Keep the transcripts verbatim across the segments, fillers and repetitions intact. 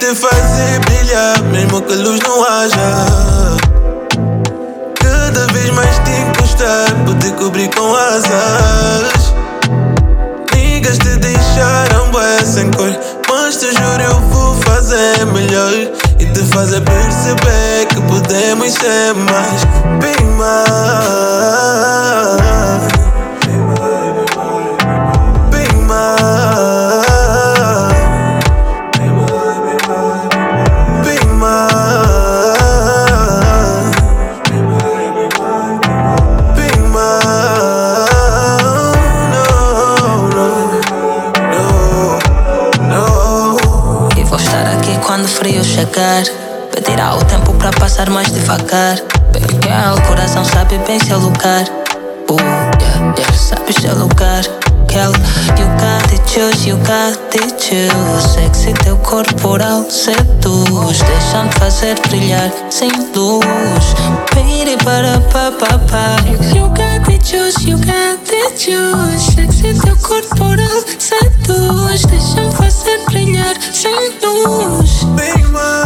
te fazer brilhar, mesmo que a luz não haja. Cada vez mais te encostar, poder cobrir com asas. Niggas te deixaram bué sem cor, mas te juro eu vou fazer melhor e te fazer perceber que podemos ser mais, bem mais. Quando o frio chegar, pedirá o tempo pra passar mais devagar. Porque o coração sabe bem seu lugar. Uh, yeah, yeah, sabe seu lugar. Girl, you got to choose, you got to choose. Sexy teu corporal seduz, deixando fazer brilhar sem luz. Piri para pa pa pa. You got to choose, you got to choose. Sexy teu corporal seduz, deixando fazer brilhar sem luz. Bem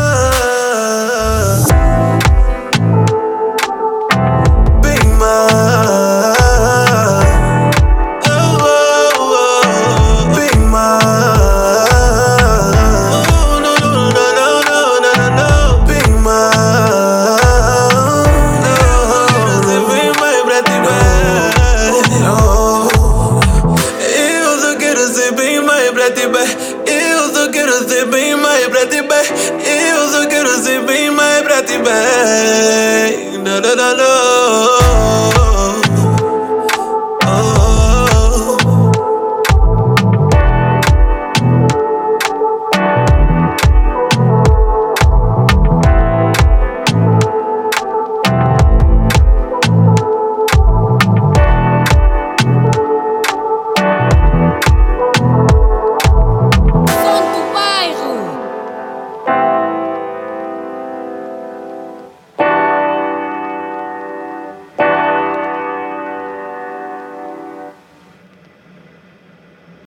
mais, bem mais, oh, oh, oh. Bem mais, oh, no, no, no, no, no, no, no, no. Bem mais, no. Você vem mais pra te ver. Eu só quero ser bem mais pra te ver. Eu só quero ser bem mais pra te ver. Eu só quero ser bem mais pra te ver. No, no, no, no.